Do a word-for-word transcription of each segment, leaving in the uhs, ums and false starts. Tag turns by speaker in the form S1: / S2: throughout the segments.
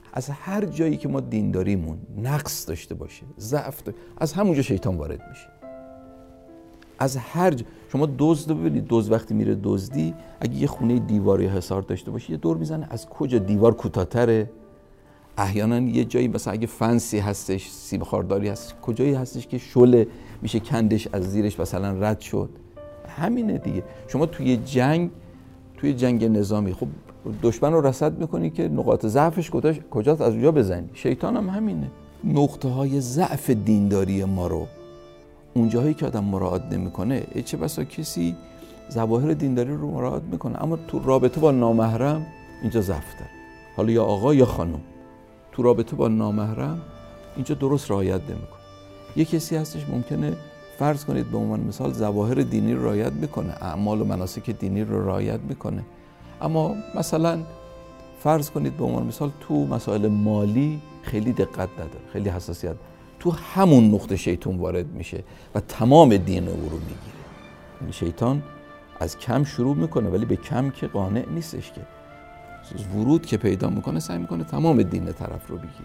S1: از هر جایی که ما دینداریمون نقص داشته باشه، ضعف داشته، از همونجا شیطان وارد میشه. از هر ج... شما دزد رو ببینید، دزد وقتی میره دزدی، اگه یه خونه دیواری حصار داشته باشه، یه دور میزنه از کجا دیوار کوتاه‌تره. احیانا یه جایی مثلا اگه فنسی هستش، سیب خارداری هست، کجایی هستش که شله میشه کندش از زیرش مثلا رد شد. همینه دیگه. شما توی جنگ توی جنگ نظامی خب دشمن رو رصد میکنی که نقاط ضعفش کجاست، از اونجا بزنی. شیطان هم همینه. نقطه های ضعف دینداری ما رو اونجاهایی که آدم مراعات نمیکنه، چه بسا کسی ظواهر دینداری رو مراعات میکنه اما تو رابطه با نامحرم اینجا ضعف داره. حالا یا آقا یا خانم، تو رابطه با نامحرم اینجا درست رعایت نمیکنه. یه کسی هستش ممکنه فرض کنید به عنوان مثال ظواهر دینی رو رعایت میکنه، اعمال و مناسک دینی رو رعایت میکنه، اما مثلا فرض کنید به عنوان مثال تو مسائل مالی خیلی دقت نداره، خیلی حساسیت. تو همون نقطه شیطان وارد میشه و تمام دین رو میگیره. یعنی شیطان از کم شروع میکنه ولی به کم که قانع نیستش، که ورود که پیدا میکنه سعی میکنه تمام دین طرف رو بگیره.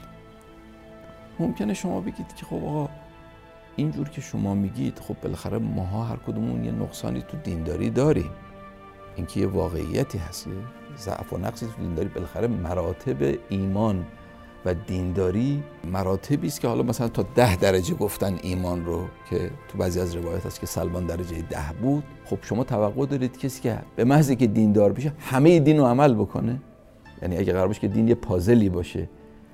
S1: ممکنه شما بگید که خب آقا اینجور که شما میگید، خب بالاخره ماها هر کدومون یه نقصانی تو دینداری داریم. این که یه واقعیتی هست، ضعف و نقصی تو دینداری. بالاخره مراتب ایمان و دینداری مراتبی است که حالا مثلا تا ده درجه گفتن ایمان رو، که تو بعضی از روایات هست که سلمان درجه ده بود. خب شما توقع دارید کسی که به محض که دیندار بشه همه دین رو عمل بکنه؟ یعنی اگه قرار باشه که دین یه پازلی باشه،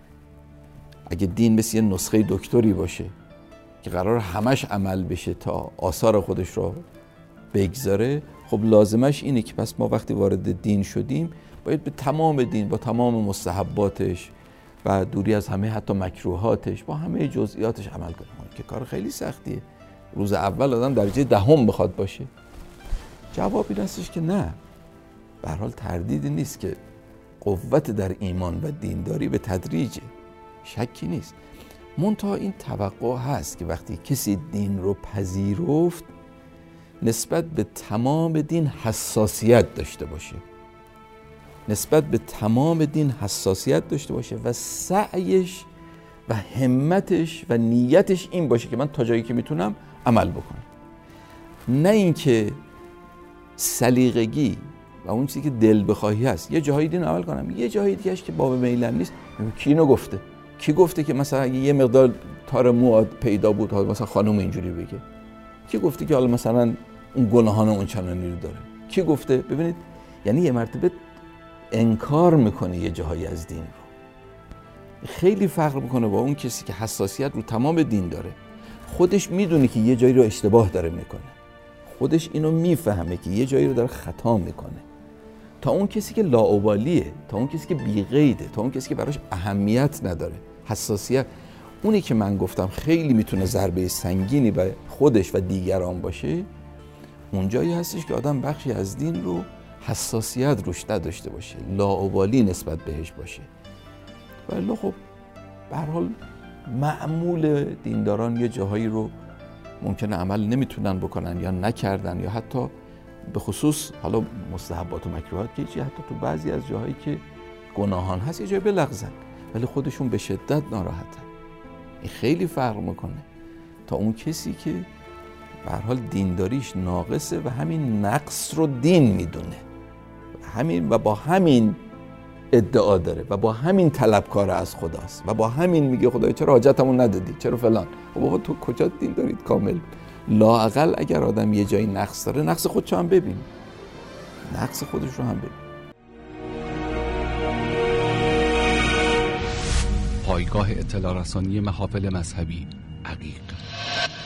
S1: اگه دین مثل یه نسخه دکتری باشه که قرار همش عمل بشه تا آثار خودش رو بگذاره، خب لازمش اینه که پس ما وقتی وارد دین شدیم باید به تمام دین با تمام مستحباتش و دوری از همه حتی مکروهاتش با همه جزئیاتش عمل کنیم، که کار خیلی سختیه. روز اول آدم درجه دهم بخواد باشه. جواب این هستش که نه، به هر حال تردیدی نیست که قوت در ایمان و دینداری به تدریجه، شکی نیست. منتها این توقع هست که وقتی کسی دین رو پذیرفت نسبت به تمام دین حساسیت داشته باشه، نسبت به تمام دین حساسیت داشته باشه و سعیش و همتش و نیتش این باشه که من تا جایی که میتونم عمل بکنم. نه اینکه سلیقگی و اون چیزی که دل بخواهی هست یه جاهای دین عمل کنم، یه جاهای دیگه‌اش که باب میلم نیست. کی اینو گفته؟ کی گفته که مثلا اگه یه مقدار تار مو پیدا بود مثلا خانم اینجوری بگه؟ کی گفته که حالا مثلا اون گناهان اون چنانی رو داره؟ کی گفته؟ ببینید، یعنی یه مرتبه انکار میکنه یه جاهایی از دین رو. خیلی فرق میکنه با اون کسی که حساسیت رو تمام دین داره، خودش میدونه که یه جایی رو اشتباه داره میکنه، خودش اینو میفهمه که یه جایی رو داره خطا میکنه، تا اون کسی که لاابالیه، تا اون کسی که بی‌قیده، تا اون کسی که براش اهمیت نداره. حساسیت اونی که من گفتم خیلی میتونه ضربه سنگینی به خودش و دیگران باشه. اونجایی هستش که آدم بخشی از دین رو حساسیت روش نداشته باشه، لاابالی نسبت بهش باشه. ولی خب به هر حال معمول دینداران یه جاهایی رو ممکنه عمل نمیتونن بکنن یا نکردن، یا حتی به خصوص حالا مستحبات و مکروهات که چی، حتی تو بعضی از جاهایی که گناهان هست یه جایی بلغزن ولی خودشون به شدت ناراحتن. این خیلی فرق میکنه تا اون کسی که به هر حال دینداریش ناقصه و همین نقص رو دین میدونه، همین و با همین ادعا داره و با همین طلبکار از خداست و با همین میگه خدایا چرا حاجتمون ندادی، چرا فلان. خب بابا تو کجا دین دارید کامل؟ لااقل اگر آدم یه جایی نقص داره، نقص خودش رو هم ببین، نقص خودش رو هم ببین.
S2: پایگاه اطلاع رسانی محافل مذهبی عقیق.